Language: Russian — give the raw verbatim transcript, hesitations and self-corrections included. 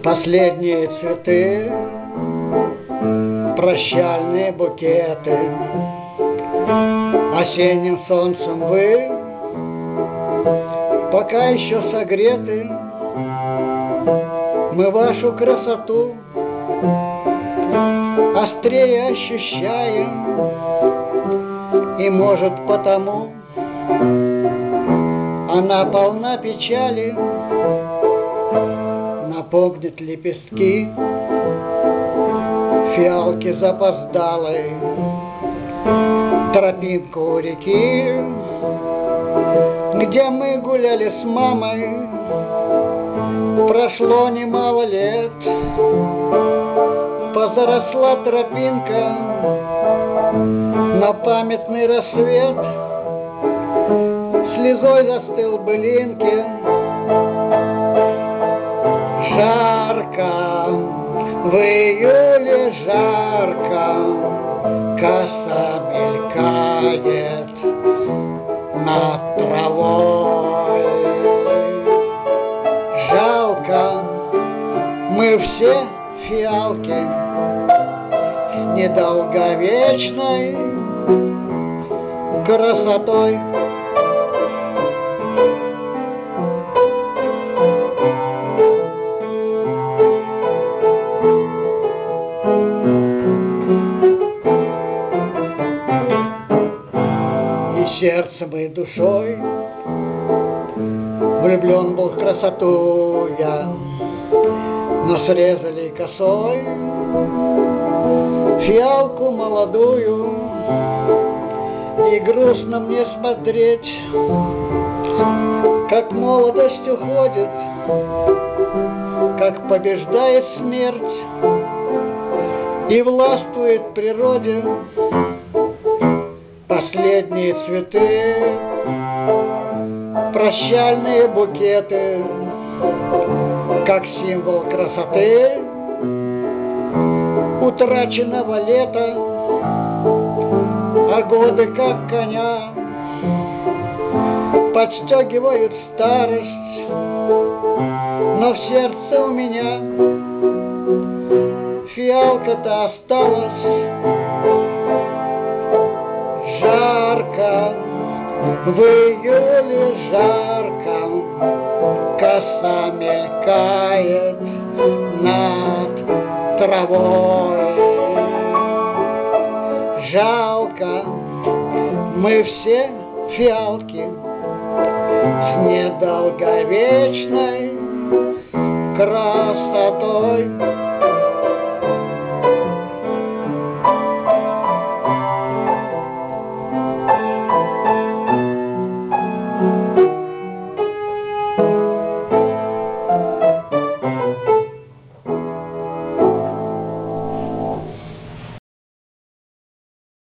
Последние цветы, прощальные букеты, осенним солнцем вы пока еще согреты. Мы вашу красоту острее ощущаем, и, может, потому она полна печали. Напомнит лепестки фиалки запоздалой, тропинку у реки, где мы гуляли с мамой. Прошло немало лет, позаросла тропинка, на памятный рассвет слезой застыл былинки. Жарко, в июле жарко, коса мелькает над травой. Жалко, мы все фиалки с недолговечной красотой. Сердцем и душой влюблен был в красоту я, но срезали косой фиалку молодую, и грустно мне смотреть, как молодость уходит, как побеждает смерть и властвует в природе. Последние цветы, прощальные букеты, как символ красоты утраченного лета, а годы, как коня, подстегивают старость, но в сердце у меня фиалка-то осталась. Жарко, в июле жарко, коса мелькает над травой. Жалко, мы все фиалки с недолговечной красотой.